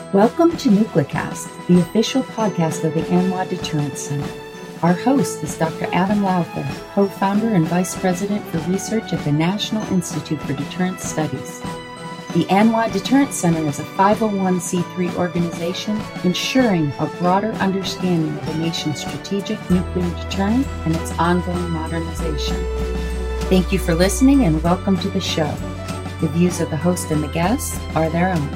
Welcome to NucleCast, the official podcast of the ANWA Deterrence Center. Our host is Dr. Adam Lowther, co-founder and vice president for research at the National Institute for Deterrence Studies. The ANWA Deterrence Center is a 501c3 organization ensuring a broader understanding of the nation's strategic nuclear deterrent and its ongoing modernization. Thank you for listening and welcome to the show. The views of the host and the guests are their own.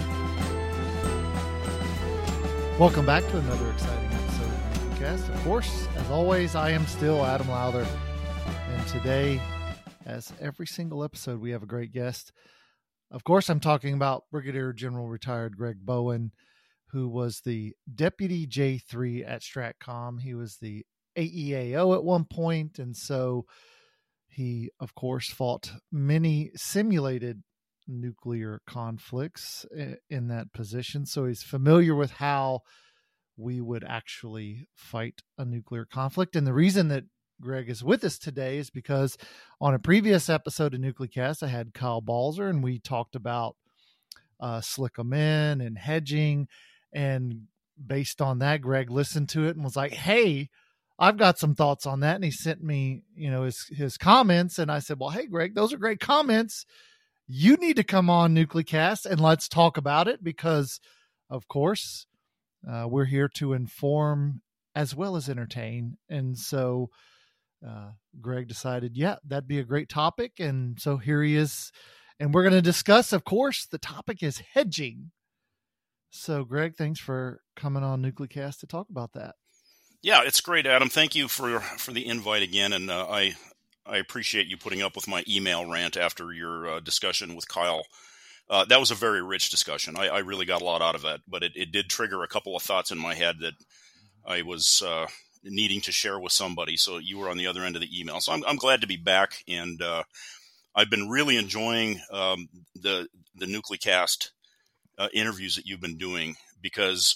Welcome back to another exciting episode of the podcast. Of course, as always, I am still Adam Lowther. And today, as every single episode, we have a great guest. Of course, I'm talking about Brigadier General retired Greg Bowen, who was the Deputy J3 at STRATCOM. He was the AEAO at one point, and so he, of course, fought many simulated nuclear conflicts in that position. So he's familiar with how we would actually fight a nuclear conflict. And the reason that Greg is with us today is because on a previous episode of NucleCast, I had Kyle Balzer, and we talked about slick 'em in and hedging. And based on that, Greg listened to it and was like, hey, I've got some thoughts on that. And he sent me, his comments. And I said, well, hey, Greg, those are great comments. You need to come on NucleCast and let's talk about it because, of course, we're here to inform as well as entertain. And so Greg decided, yeah, that'd be a great topic. And so here he is. And we're going to discuss, of course, the topic is hedging. So, Greg, thanks for coming on NucleCast to talk about that. Yeah, it's great, Adam. Thank you for the invite again. And I appreciate you putting up with my email rant after your discussion with Kyle. That was a very rich discussion. I really got a lot out of that, but it did trigger a couple of thoughts in my head that I was needing to share with somebody. So you were on the other end of the email. So I'm glad to be back, and I've been really enjoying the NucleCast interviews that you've been doing because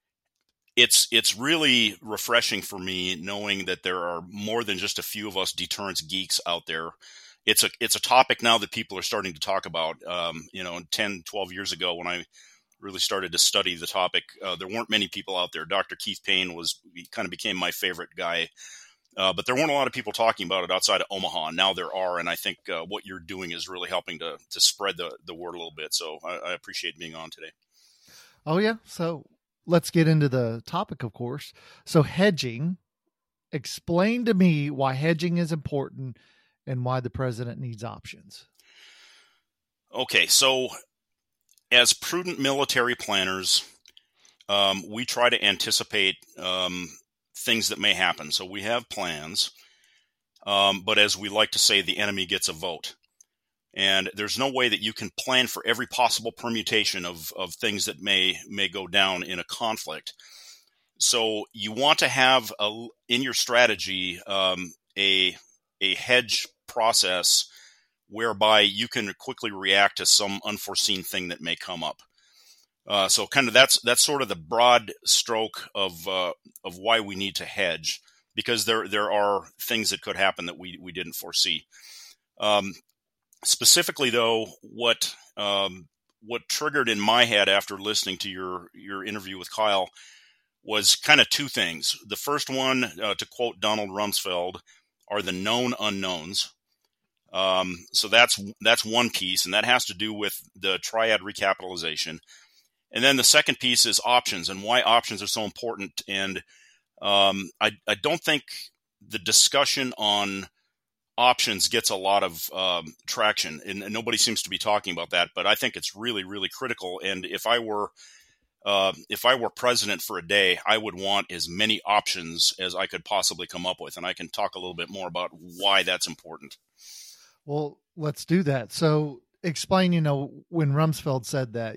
it's really refreshing for me knowing that there are more than just a few of us deterrence geeks out there. It's a topic now that people are starting to talk about. 10, 12 years ago when I really started to study the topic, there weren't many people out there. Dr. Keith Payne kind of became my favorite guy, but there weren't a lot of people talking about it outside of Omaha. Now there are, and I think what you're doing is really helping to spread the word a little bit. So I appreciate being on today. Oh, yeah. So let's get into the topic, of course. So hedging, explain to me why hedging is important and why the president needs options. Okay, so as prudent military planners, we try to anticipate things that may happen. So we have plans, but as we like to say, the enemy gets a vote. And there's no way that you can plan for every possible permutation of things that may go down in a conflict. So you want to have in your strategy a hedge process whereby you can quickly react to some unforeseen thing that may come up. So kind of that's sort of the broad stroke of why we need to hedge, because there are things that could happen that we didn't foresee. Specifically, though, what triggered in my head after listening to your interview with Kyle was kind of two things. The first one, to quote Donald Rumsfeld, are the known unknowns. So that's one piece, and that has to do with the triad recapitalization. And then the second piece is options and why options are so important. And I don't think the discussion on options gets a lot of traction, and nobody seems to be talking about that. But I think it's really, really critical. And if I were president for a day, I would want as many options as I could possibly come up with. And I can talk a little bit more about why that's important. Well, let's do that. So explain, when Rumsfeld said that,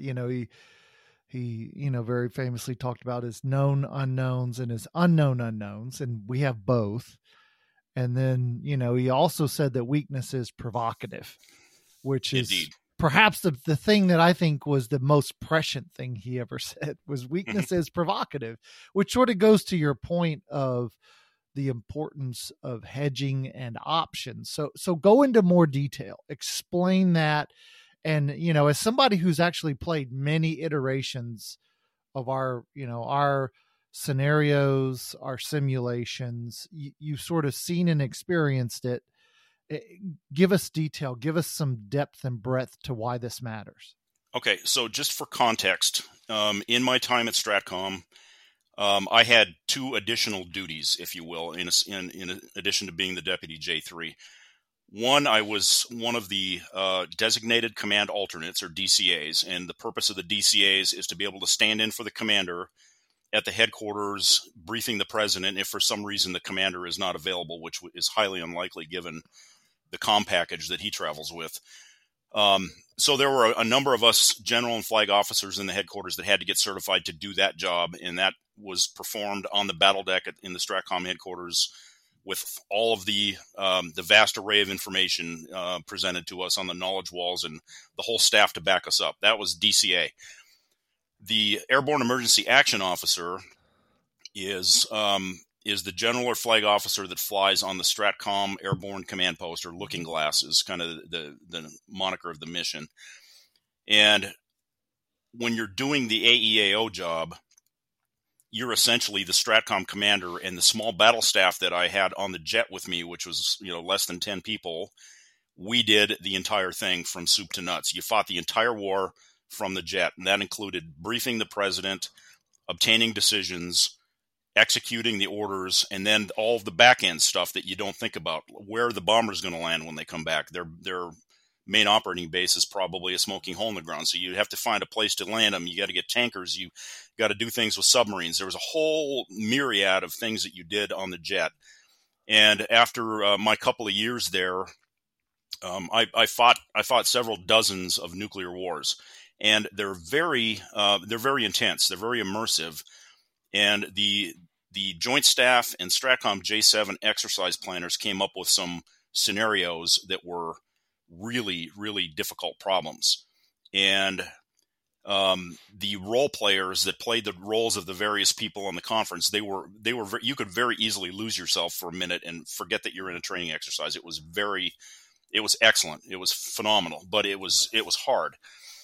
he very famously talked about his known unknowns and his unknown unknowns, and we have both. And then, he also said that weakness is provocative, which is Indeed. Perhaps the thing that I think was the most prescient thing he ever said was weakness is provocative, which sort of goes to your point of the importance of hedging and options. So go into more detail, explain that. And, as somebody who's actually played many iterations of our, our scenarios, our simulations. You've sort of seen and experienced it. Give us detail, give us some depth and breadth to why this matters. Okay, so just for context, in my time at Stratcom, I had 2 additional duties, if you will, in addition to being the Deputy J3. One, I was one of the designated command alternates, or DCAs, and the purpose of the DCAs is to be able to stand in for the commander at the headquarters, briefing the president if for some reason the commander is not available, which is highly unlikely given the comm package that he travels with. So there were a number of us general and flag officers in the headquarters that had to get certified to do that job, and that was performed on the battle deck in the Stratcom headquarters with all of the vast array of information presented to us on the knowledge walls and the whole staff to back us up. That was DCA. The Airborne Emergency Action Officer is the general or flag officer that flies on the Stratcom Airborne Command Post, or Looking Glass is kind of the moniker of the mission. And when you're doing the AEAO job, you're essentially the Stratcom commander, and the small battle staff that I had on the jet with me, which was less than 10 people, we did the entire thing from soup to nuts. You fought the entire war from the jet, and that included briefing the president, obtaining decisions, executing the orders, and then all of the back end stuff that you don't think about. Where are the bombers going to land when they come back? Their main operating base is probably a smoking hole in the ground, so you have to find a place to land them. You got to get tankers. You got to do things with submarines. There was a whole myriad of things that you did on the jet. And after my couple of years there, I fought several dozens of nuclear wars, and they're very intense. They're very immersive. And the Joint Staff and Stratcom J7 exercise planners came up with some scenarios that were really, really difficult problems. And the role players that played the roles of the various people on the conference, you could very easily lose yourself for a minute and forget that you're in a training exercise. It was excellent. It was phenomenal, but it was hard.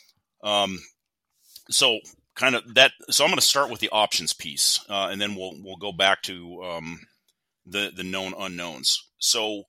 So I'm going to start with the options piece, and then we'll go back to the known unknowns. So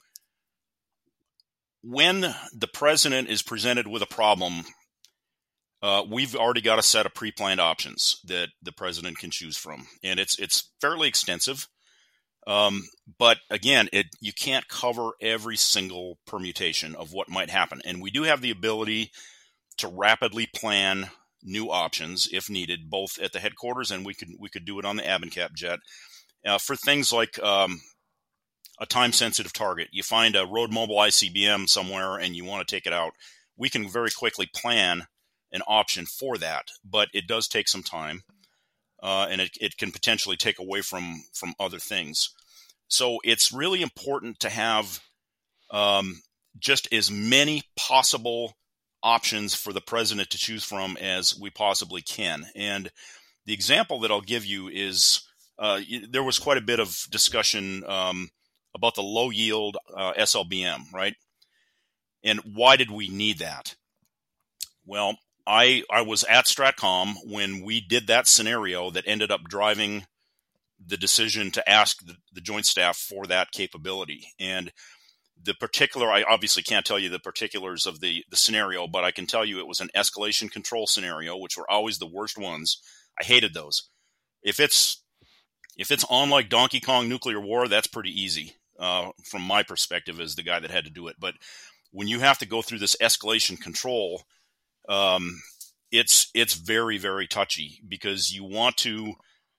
when the president is presented with a problem, we've already got a set of pre-planned options that the president can choose from, and it's fairly extensive. But again, you can't cover every single permutation of what might happen, and we do have the ability to rapidly plan new options if needed, both at the headquarters, and we could do it on the ABINCAP jet for things like a time-sensitive target. You find a road mobile ICBM somewhere and you want to take it out. We can very quickly plan an option for that, but it does take some time, and it can potentially take away from other things. So it's really important to have just as many possible options for the president to choose from as we possibly can. And the example that I'll give you is there was quite a bit of discussion about the low yield SLBM, right? And why did we need that? Well, I was at Stratcom when we did that scenario that ended up driving the decision to ask the Joint Staff for that capability. And the particular, I obviously can't tell you the particulars of the scenario, but I can tell you it was an escalation control scenario, which were always the worst ones. I hated those. If it's on like Donkey Kong Nuclear War, that's pretty easy from my perspective as the guy that had to do it. But when you have to go through this escalation control, it's very, very touchy, because you want to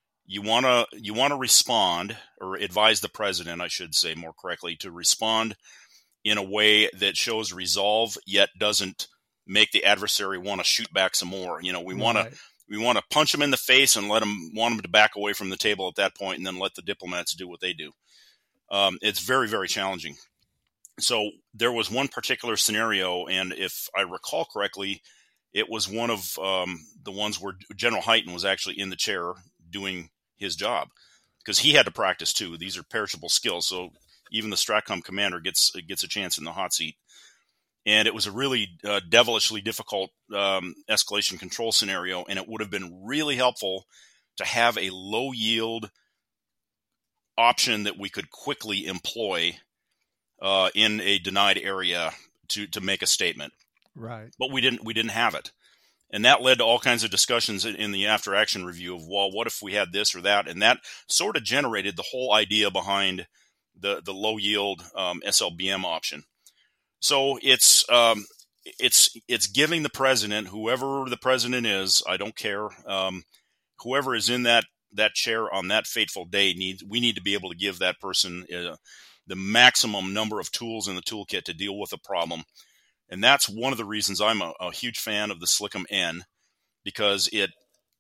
respond, or advise the president, I should say more correctly, to respond in a way that shows resolve yet doesn't make the adversary want to shoot back some more. We want to punch them in the face and want them to back away from the table at that point, and then let the diplomats do what they do. It's very, very challenging. So there was one particular scenario, and if I recall correctly, it was one of the ones where General Hyten was actually in the chair doing his job, because he had to practice too. These are perishable skills, so even the Stratcom commander gets a chance in the hot seat. And it was a really devilishly difficult escalation control scenario, and it would have been really helpful to have a low yield option that we could quickly employ in a denied area to make a statement. Right. But we didn't have it. And that led to all kinds of discussions in the after action review of, well, what if we had this or that? And that sort of generated the whole idea behind the low yield SLBM option. So it's giving the president, whoever the president is, I don't care, whoever is in that chair on that fateful day, we need to be able to give that person the maximum number of tools in the toolkit to deal with a problem. And that's one of the reasons I'm a huge fan of the SLCM-N, because it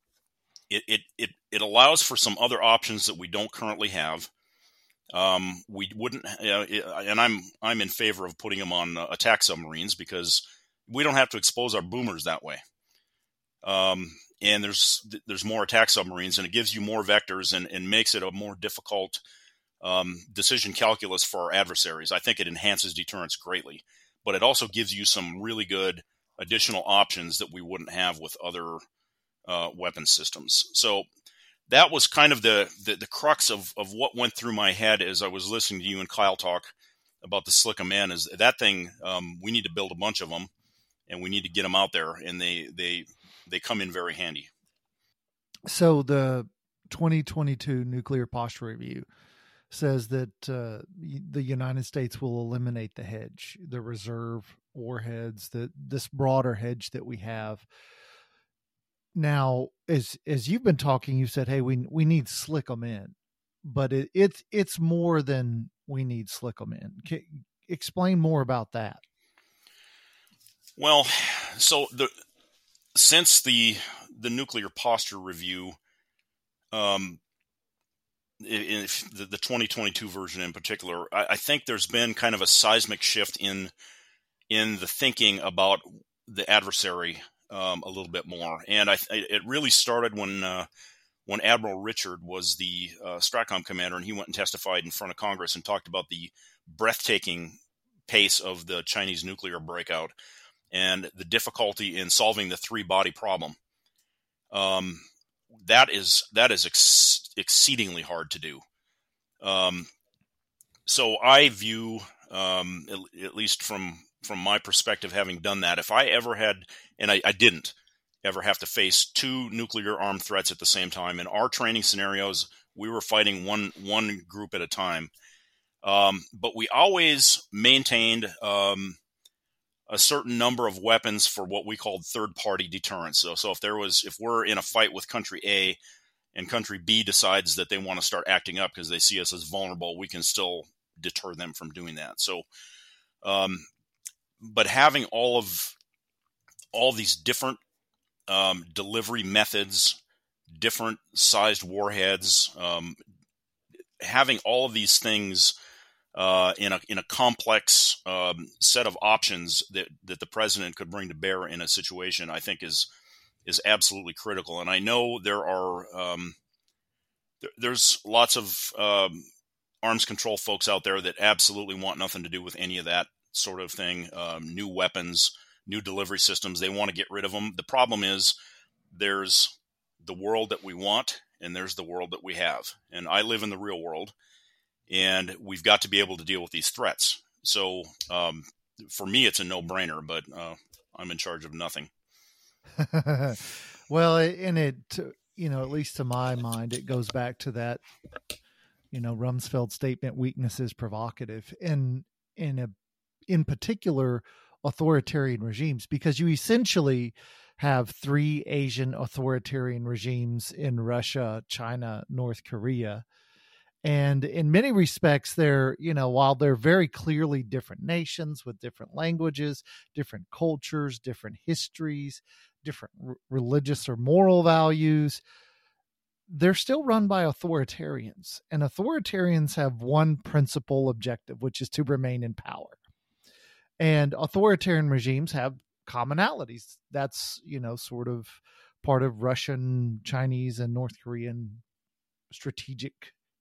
allows for some other options that we don't currently have. We wouldn't, and I'm in favor of putting them on attack submarines because we don't have to expose our boomers that way. And there's more attack submarines, and it gives you more vectors and makes it a more difficult decision calculus for our adversaries. I think it enhances deterrence greatly, but it also gives you some really good additional options that we wouldn't have with other weapon systems. So that was kind of the crux of what went through my head as I was listening to you and Kyle talk about the SLCM-N. Is that thing, we need to build a bunch of them, and we need to get them out there, and they come in very handy. So the 2022 Nuclear Posture Review says that the United States will eliminate the hedge, the reserve warheads, this broader hedge that we have. Now, as you've been talking, you said, hey, we need SLCM-N, but it's more than we need SLCM-N. Explain more about that. Well, so since the Nuclear Posture Review, in the 2022 version in particular, I think there's been kind of a seismic shift in the thinking about the adversary a little bit more. And it really started when Admiral Richard was the STRATCOM commander, and he went and testified in front of Congress and talked about the breathtaking pace of the Chinese nuclear breakout and the difficulty in solving the three-body problem. That is exceedingly hard to do. So I view, at least from my perspective, having done that, if I ever had, and I didn't ever have to face two nuclear armed threats at the same time, in our training scenarios, we were fighting one group at a time. But we always maintained a certain number of weapons for what we called third-party deterrence. So if we're in a fight with country A and country B decides that they want to start acting up because they see us as vulnerable, we can still deter them from doing that. So, but having all these different delivery methods, different sized warheads, having all of these things in a complex set of options that the president could bring to bear in a situation, I think is absolutely critical. And I know there's lots of arms control folks out there that absolutely want nothing to do with any of that sort of thing. New weapons, new delivery systems, they want to get rid of them. The problem is there's the world that we want and there's the world that we have. And I live in the real world, and we've got to be able to deal with these threats. So for me, it's a no-brainer, but I'm in charge of nothing. Well, and it, at least to my mind, it goes back to that, Rumsfeld statement, weakness is provocative. And in particular, authoritarian regimes, because you essentially have three Asian authoritarian regimes in Russia, China, North Korea. And in many respects, they're, while they're very clearly different nations with different languages, different cultures, different histories, different religious or moral values, they're still run by authoritarians. And authoritarians have one principal objective, which is to remain in power. And authoritarian regimes have commonalities. That's, sort of part of Russian, Chinese, and North Korean strategic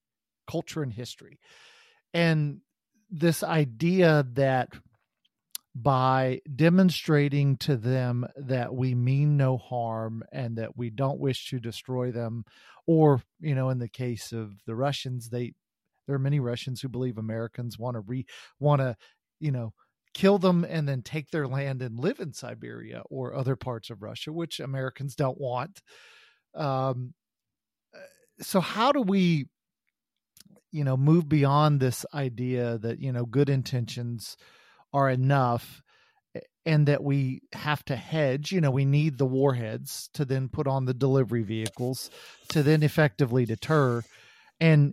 culture and history. And this idea that by demonstrating to them that we mean no harm and that we don't wish to destroy them. Or, in the case of the Russians, there are many Russians who believe Americans want to, kill them and then take their land and live in Siberia or other parts of Russia, which Americans don't want. So how do we, move beyond this idea that, good intentions are enough and that we have to hedge? We need the warheads to then put on the delivery vehicles to then effectively deter. And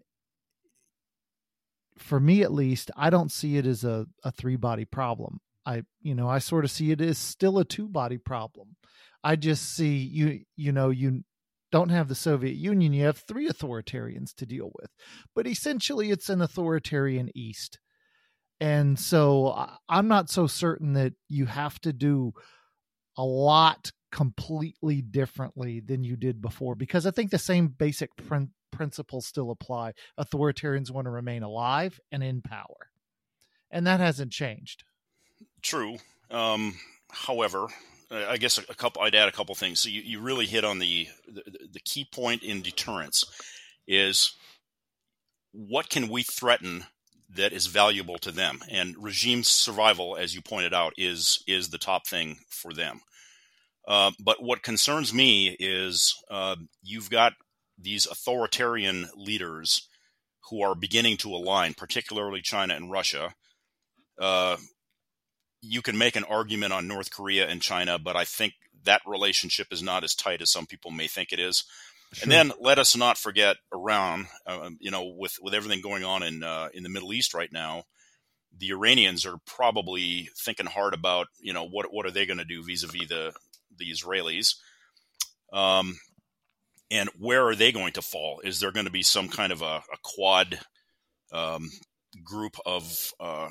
for me, at least, I don't see it as a three-body problem. I sort of see it as still a two-body problem. I just see you don't have the Soviet Union. You have three authoritarians to deal with, but essentially it's an authoritarian East. And so I'm not so certain that you have to do a lot completely differently than you did before, because I think the same basic principles still apply. Authoritarians want to remain alive and in power, and that hasn't changed. True. However, I guess I'd add a couple things. So you really hit on the key point in deterrence is what can we threaten that is valuable to them, and regime survival, as you pointed out, is the top thing for them. But what concerns me is you've got these authoritarian leaders who are beginning to align, particularly China and Russia. You can make an argument on North Korea and China, but I think that relationship is not as tight as some people may think it is. Sure. And then let us not forget Iran, with everything going on in the Middle East right now, the Iranians are probably thinking hard about, what are they going to do vis-a-vis the Israelis? And where are they going to fall? Is there going to be some kind of a quad group of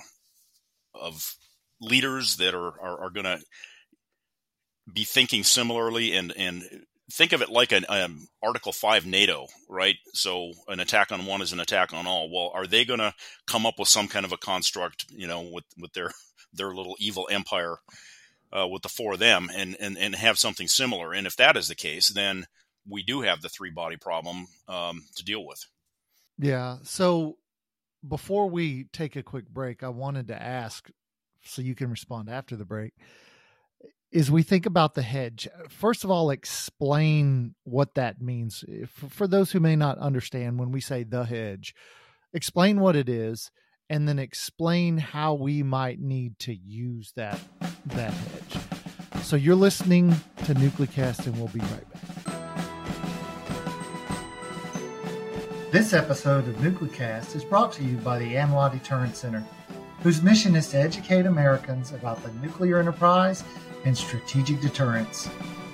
leaders that are going to be thinking similarly and think of it like an Article 5 NATO, right? So an attack on one is an attack on all. Well, are they going to come up with some kind of a construct, with their little evil empire with the four of them and have something similar? And if that is the case, then we do have the three-body problem to deal with. Yeah. So before we take a quick break, I wanted to ask, so you can respond after the break, is we think about the hedge. First of all, explain what that means. For those who may not understand, when we say the hedge, explain what it is, and then explain how we might need to use that hedge. So you're listening to Nuclecast, and we'll be right back. This episode of Nuclecast is brought to you by the ANWA Deterrence Center, whose mission is to educate Americans about the nuclear enterprise and strategic deterrence.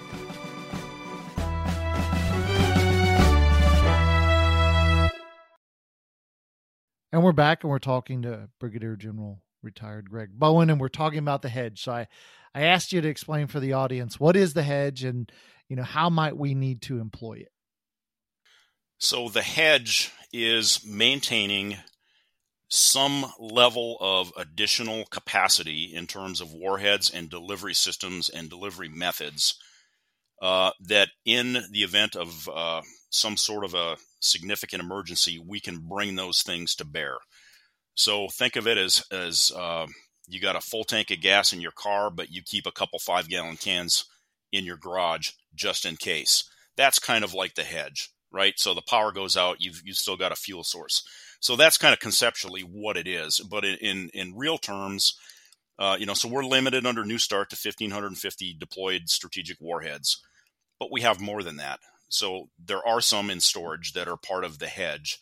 And we're back, and we're talking to Brigadier General retired Greg Bowen, and we're talking about the hedge. So I asked you to explain for the audience, what is the hedge, and how might we need to employ it? So the hedge is maintaining some level of additional capacity in terms of warheads and delivery systems and delivery methods that in the event of some sort of a significant emergency, we can bring those things to bear. So think of it as you got a full tank of gas in your car, but you keep a couple 5-gallon cans in your garage just in case. That's kind of like the hedge, right? So the power goes out, you've still got a fuel source. So that's kind of conceptually what it is. But in real terms, so we're limited under New START to 1,550 deployed strategic warheads, but we have more than that. So there are some in storage that are part of the hedge.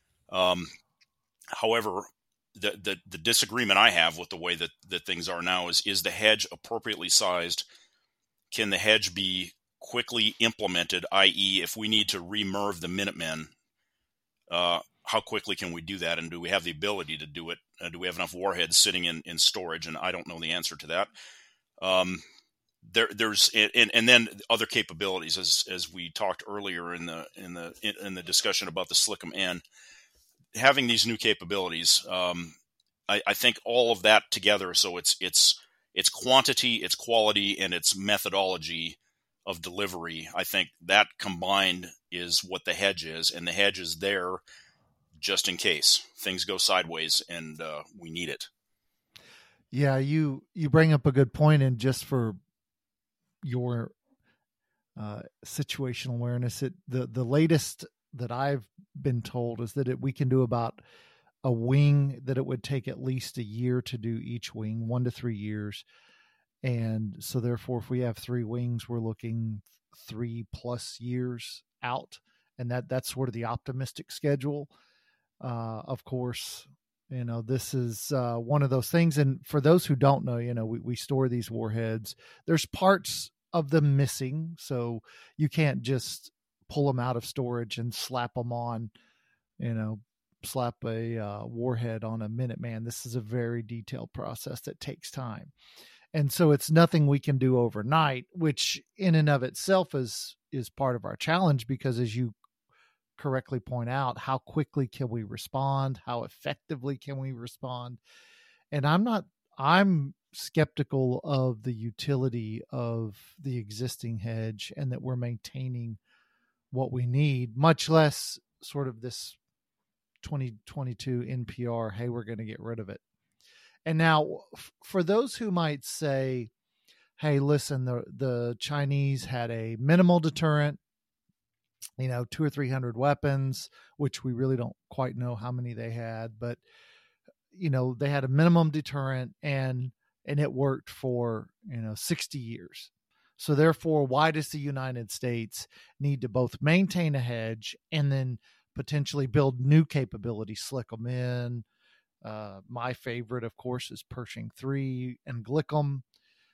However, the disagreement I have with the way that things are now is the hedge appropriately sized? Can the hedge be quickly implemented, i.e., if we need to re-MIRV the Minutemen, how quickly can we do that? And do we have the ability to do it? Do we have enough warheads sitting in storage? And I don't know the answer to that. There's then other capabilities, as we talked earlier in the discussion about the SLCM-N. Having these new capabilities, I think all of that together. So it's its quantity, its quality, and its methodology of delivery. I think that combined is what the hedge is, and the hedge is there just in case things go sideways and we need it. Yeah, you bring up a good point, and just for your situational awareness, the latest that I've been told is that we can do about a wing, that it would take at least a year to do each wing, 1 to 3 years. And so therefore, if we have 3 wings, we're looking 3+ years out. And that's sort of the optimistic schedule. Of course, this is one of those things. And for those who don't know, we store these warheads. There's parts of them missing. So you can't just pull them out of storage and slap them on, slap a warhead on a Minuteman. This is a very detailed process that takes time. And so it's nothing we can do overnight, which in and of itself is part of our challenge, because as you correctly point out, how quickly can we respond? How effectively can we respond? And I'm skeptical of the utility of the existing hedge, and that we're maintaining what we need, much less sort of this 2022 NPR, hey, we're going to get rid of it. And now for those who might say, hey, listen, the Chinese had a minimal deterrent, 200 or 300 weapons, which we really don't quite know how many they had, but they had a minimum deterrent, and it worked for 60 years. So therefore, why does the United States need to both maintain a hedge and then potentially build new capabilities, slick them in? My favorite, of course, is Pershing 3 and Glick'em.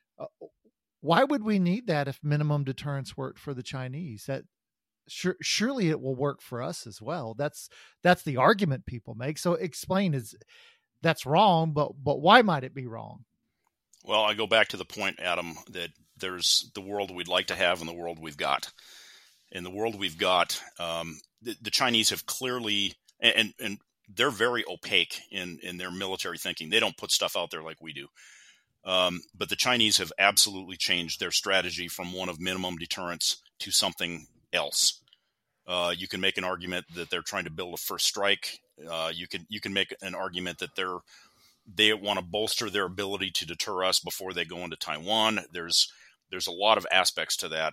Why would we need that if minimum deterrence worked for the Chinese? That surely it will work for us as well. That's the argument people make. So explain, that's wrong, but why might it be wrong? Well, I go back to the point, Adam, that there's the world we'd like to have and the world we've got. In the world we've got, the Chinese have clearly, and they're very opaque in their military thinking. They don't put stuff out there like we do. But the Chinese have absolutely changed their strategy from one of minimum deterrence to something else. You can make an argument that they're trying to build a first strike. You can make an argument that they want to bolster their ability to deter us before they go into Taiwan. There's a lot of aspects to that,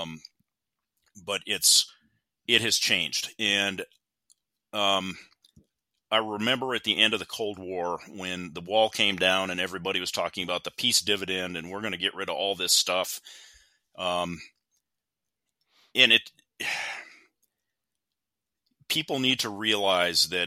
but it has changed. And I remember at the end of the Cold War, when the wall came down and everybody was talking about the peace dividend and we're going to get rid of all this stuff. And people need to realize that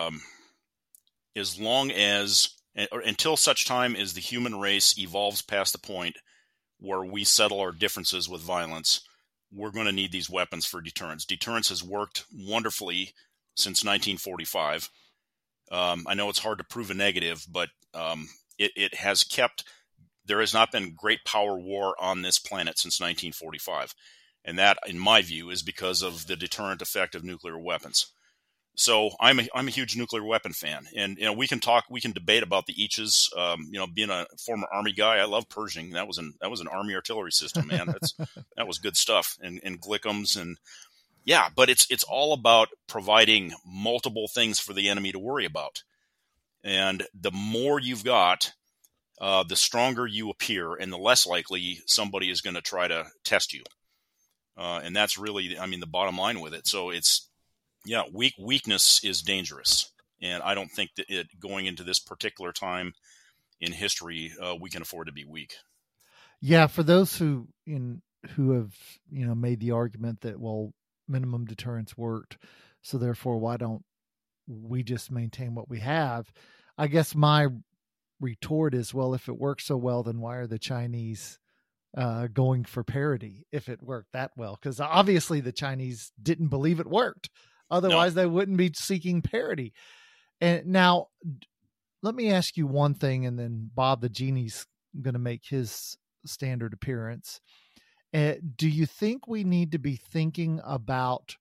as long as, or until such time as the human race evolves past the point where we settle our differences with violence, we're going to need these weapons for deterrence. Deterrence has worked wonderfully since 1945. I know it's hard to prove a negative, but it has kept, there has not been great power war on this planet since 1945. And that, in my view, is because of the deterrent effect of nuclear weapons. So I'm a huge nuclear weapon fan, and we can debate about the Eaches. Being a former Army guy, I love Pershing. That was an Army artillery system, man. That was good stuff, and Glick'ems, and yeah. But it's all about providing multiple things for the enemy to worry about, and the more you've got, the stronger you appear, and the less likely somebody is going to try to test you. And that's really, the bottom line with it. So weakness is dangerous. And I don't think that going into this particular time in history, we can afford to be weak. Yeah. For those who have, made the argument that, well, minimum deterrence worked, so therefore why don't we just maintain what we have? I guess my retort is, well, if it works so well, then why are the Chinese going for parity if it worked that well? Because obviously the Chinese didn't believe it worked. Otherwise, They wouldn't be seeking parity. And now, let me ask you one thing, and then Bob the Genie's going to make his standard appearance. Do you think we need to be thinking about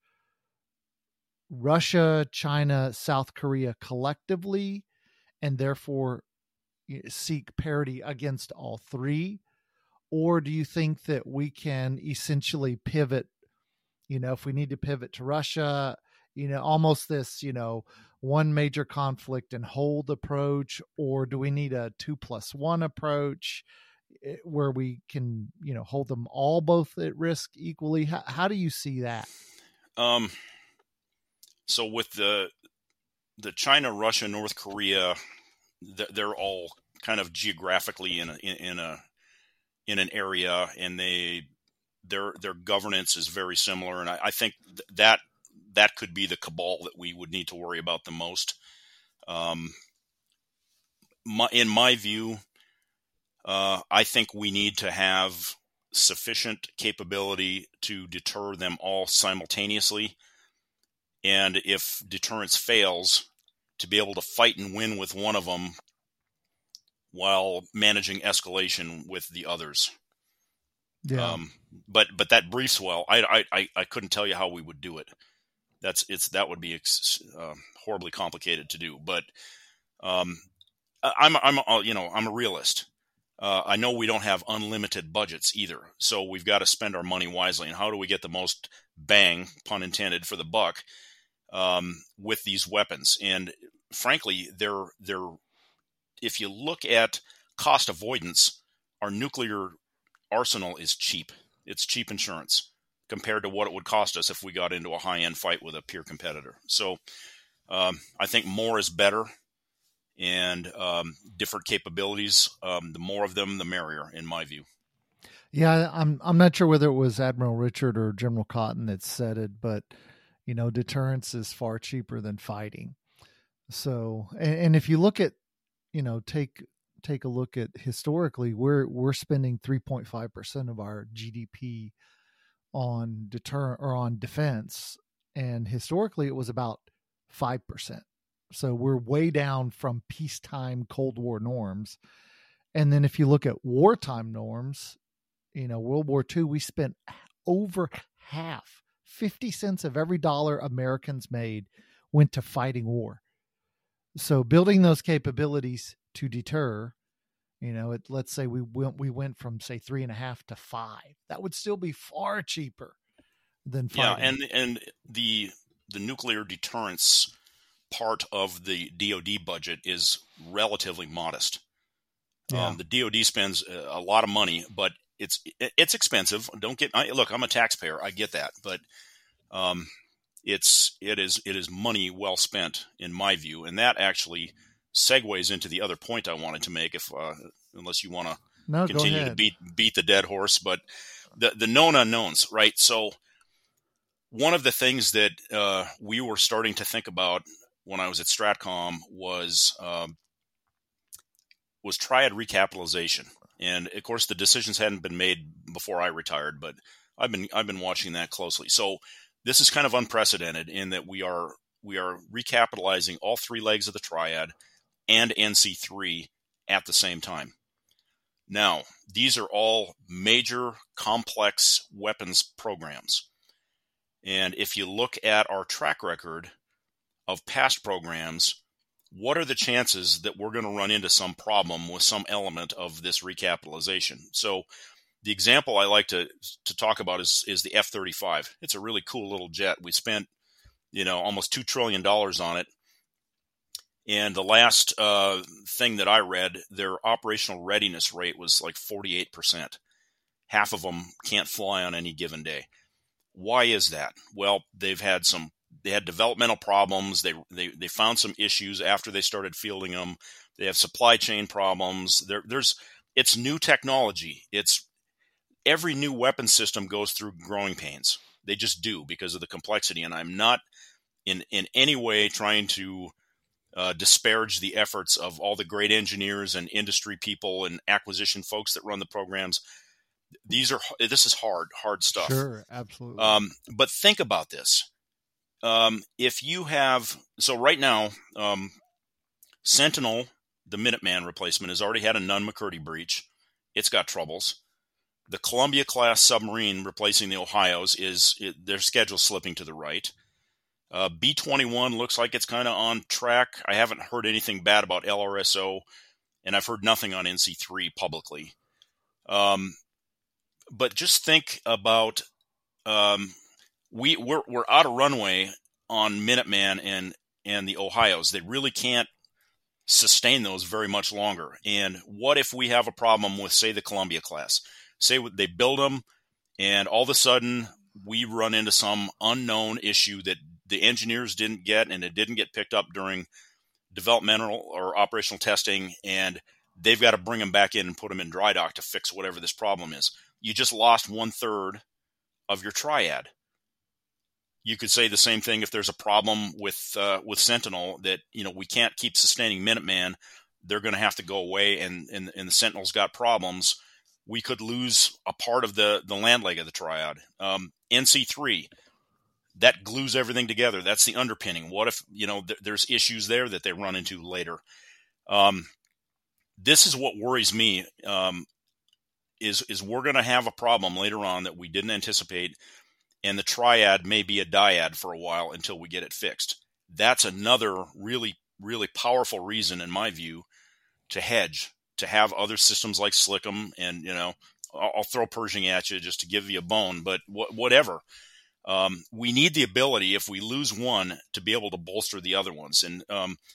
Russia, China, South Korea collectively, and therefore seek parity against all three? Or do you think that we can essentially pivot, if we need to pivot to Russia, almost this, one major conflict and hold approach? Or do we need a 2+1 approach where we can, hold them all both at risk equally? How do you see that? So with the China, Russia, North Korea, they're all kind of geographically in an area, and their governance is very similar. And I think that could be the cabal that we would need to worry about the most. In my view, I think we need to have sufficient capability to deter them all simultaneously. And if deterrence fails, to be able to fight and win with one of them while managing escalation with the others. Yeah. But that briefs well. I couldn't tell you how we would do it. That would be horribly complicated to do. But I'm a realist. I know we don't have unlimited budgets either, so we've got to spend our money wisely. And how do we get the most bang, pun intended, for the buck with these weapons? And frankly, they're if you look at cost avoidance, our nuclear arsenal is cheap. It's cheap insurance compared to what it would cost us if we got into a high-end fight with a peer competitor. So I think more is better, and different capabilities, the more of them, the merrier, in my view. Yeah, I'm not sure whether it was Admiral Richard or General Cotton that said it, but deterrence is far cheaper than fighting. So, and if you look at, take a look at historically, we're spending 3.5% of our GDP on on defense, and historically it was about 5%. So we're way down from peacetime Cold War norms. And then if you look at wartime norms, World War II, we spent over half, 50 cents of every dollar Americans made went to fighting war. So building those capabilities to deter, let's say we went from, say, 3.5 to 5. That would still be far cheaper than fighting. Yeah, and the nuclear deterrence part of the DoD budget is relatively modest. Yeah. The DoD spends a lot of money, but it's expensive. Look, I'm a taxpayer. I get that, but it is money well spent, in my view, and that actually segues into the other point I wanted to make. Unless you want to continue to beat the dead horse, but the known unknowns, right? So one of the things that we were starting to think about when I was at Stratcom was triad recapitalization, and of course the decisions hadn't been made before I retired, but I've been watching that closely. So this is kind of unprecedented in that we are recapitalizing all three legs of the triad and NC3 at the same time. Now, these are all major, complex weapons programs. And if you look at our track record of past programs, what are the chances that we're going to run into some problem with some element of this recapitalization? So the example I like to talk about is the F-35. It's a really cool little jet. We spent, almost $2 trillion on it. And the last thing that I read, their operational readiness rate was like 48%. Half of them can't fly on any given day. Why is that? Well, they had developmental problems. They found some issues after they started fielding them. They have supply chain problems. It's new technology. It's every new weapon system goes through growing pains. They just do because of the complexity. And I'm not in any way trying to disparage the efforts of all the great engineers and industry people and acquisition folks that run the programs. This is hard stuff. Sure, absolutely. But think about this. If you have, so right now, Sentinel, the Minuteman replacement, has already had a Nunn-McCurdy breach. It's got troubles. The Columbia-class submarine replacing the Ohios their schedule slipping to the right. B-21 looks like it's kind of on track. I haven't heard anything bad about LRSO. and I've heard nothing on NC3 publicly. But just think about we're out of runway on Minuteman and the Ohios. They really can't sustain those very much longer. And what if we have a problem with, say, the Columbia class? Say they build them, and all of a sudden we run into some unknown issue that the engineers didn't get, and it didn't get picked up during developmental or operational testing, and they've got to bring them back in and put them in dry dock to fix whatever this problem is. You just lost 1/3 of your triad. You could say the same thing if there's a problem with Sentinel, that we can't keep sustaining Minuteman. They're going to have to go away, and the Sentinel's got problems. We could lose a part of the land leg of the triad. NC3, that glues everything together. That's the underpinning. What if there's issues there that they run into later? This is what worries me. Is we're going to have a problem later on that we didn't anticipate, and the triad may be a dyad for a while until we get it fixed. That's another really, really powerful reason, in my view, to hedge, to have other systems like Slickum, and I'll throw Pershing at you just to give you a bone, but whatever. We need the ability, if we lose one, to be able to bolster the other ones. And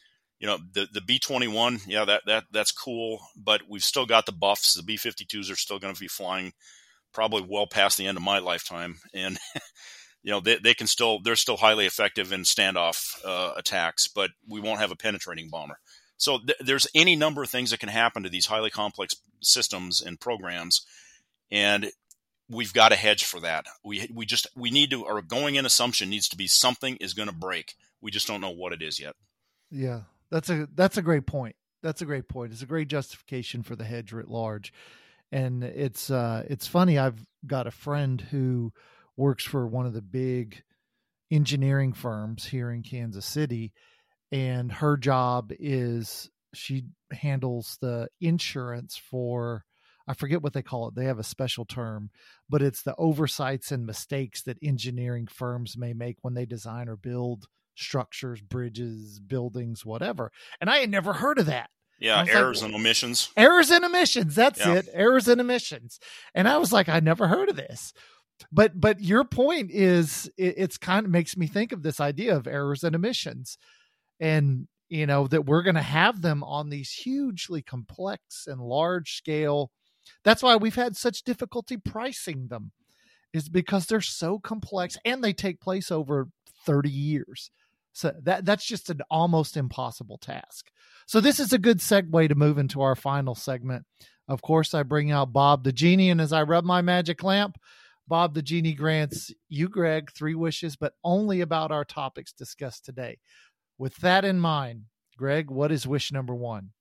the B-21, yeah, that's cool, but we've still got the buffs. The B-52s are still going to be flying probably well past the end of my lifetime, and they're still highly effective in standoff attacks, but we won't have a penetrating bomber. So there's any number of things that can happen to these highly complex systems and programs, and we've got to hedge for that. We need to. Our going in assumption needs to be something is going to break. We just don't know what it is yet. Yeah, that's a great point. That's a great point. It's a great justification for the hedge writ large. And it's funny. I've got a friend who works for one of the big engineering firms here in Kansas City, and her job is she handles the insurance for, I forget what they call it. They have a special term, but it's the oversights and mistakes that engineering firms may make when they design or build structures, bridges, buildings, whatever. And I had never heard of that. Yeah, errors and omissions. Errors and omissions. That's it. Errors and omissions. And I was like, I never heard of this. But your point is, it's kind of makes me think of this idea of errors and omissions, and that we're going to have them on these hugely complex and large scale. That's why we've had such difficulty pricing them, is because they're so complex and they take place over 30 years. So that's just an almost impossible task. So this is a good segue to move into our final segment. Of course, I bring out Bob the Genie, and as I rub my magic lamp, Bob the Genie grants you, Greg, 3 wishes, but only about our topics discussed today. With that in mind, Greg, what is wish number 1?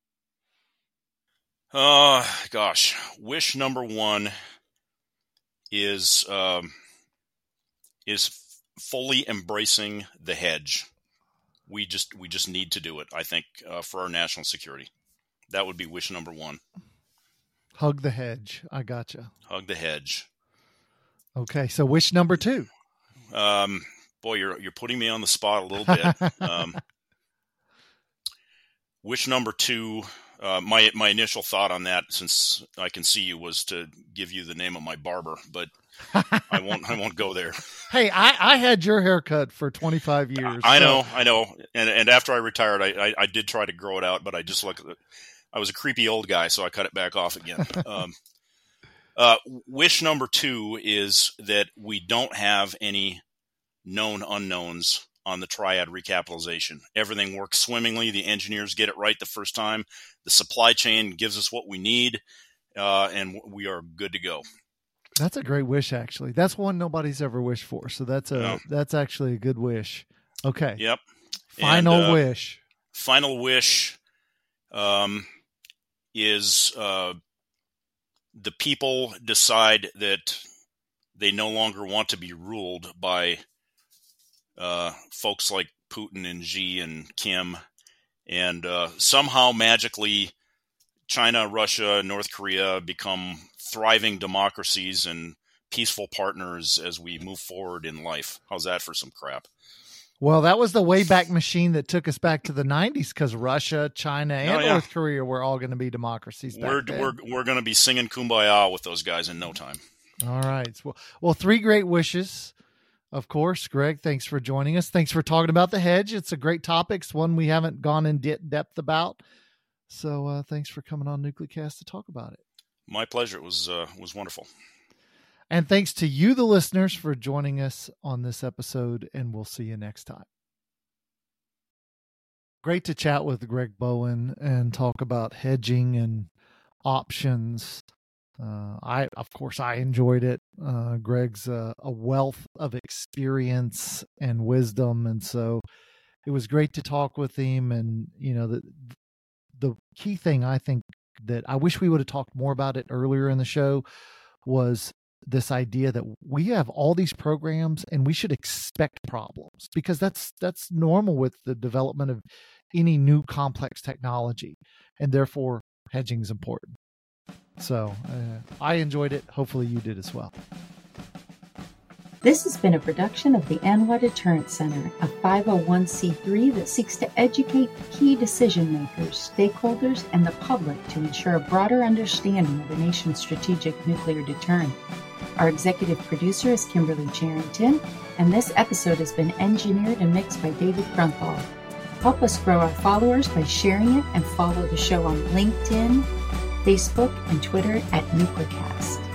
Gosh, wish number 1 is fully embracing the hedge. We just need to do it, I think, for our national security. That would be wish number 1. Hug the hedge. I gotcha. Hug the hedge. Okay, so wish number 2. Boy, you're putting me on the spot a little bit. Wish number 2. My initial thought on that, since I can see you, was to give you the name of my barber, but I won't go there. Hey, I had your haircut for 25 years. I know. And after I retired, I did try to grow it out, but I was a creepy old guy, so I cut it back off again. Wish number 2 is that we don't have any known unknowns on the triad recapitalization. Everything works swimmingly. The engineers get it right the first time. The supply chain gives us what we need, and we are good to go. That's a great wish, actually. That's one nobody's ever wished for. So that's actually a good wish. Okay. Yep. Final wish. Final wish is the people decide that they no longer want to be ruled by folks like Putin and Xi and Kim, and somehow magically China, Russia, North Korea become thriving democracies and peaceful partners as we move forward in life. How's that for some crap? Well, that was the Wayback Machine that took us back to the 90s, because Russia, China, and North Korea were all going to be democracies back then. We're going to be singing Kumbaya with those guys in no time. All right. Well, 3 great wishes. Of course, Greg, thanks for joining us. Thanks for talking about the hedge. It's a great topic. It's one we haven't gone in depth about. So thanks for coming on NucleCast to talk about it. My pleasure. It was wonderful. And thanks to you, the listeners, for joining us on this episode, and we'll see you next time. Great to chat with Greg Bowen and talk about hedging and options. I enjoyed it. Greg's a wealth of experience and wisdom, and so it was great to talk with him. And the key thing I think that I wish we would have talked more about it earlier in the show was this idea that we have all these programs and we should expect problems, because that's normal with the development of any new complex technology, and therefore hedging is important. So I enjoyed it. Hopefully you did as well. This has been a production of the ANWA Deterrence Center, a 501c3 that seeks to educate key decision makers, stakeholders, and the public to ensure a broader understanding of the nation's strategic nuclear deterrent. Our executive producer is Kimberly Charrington, and this episode has been engineered and mixed by David Grunthal. Help us grow our followers by sharing it, and follow the show on LinkedIn, Facebook, and Twitter at NucleCast.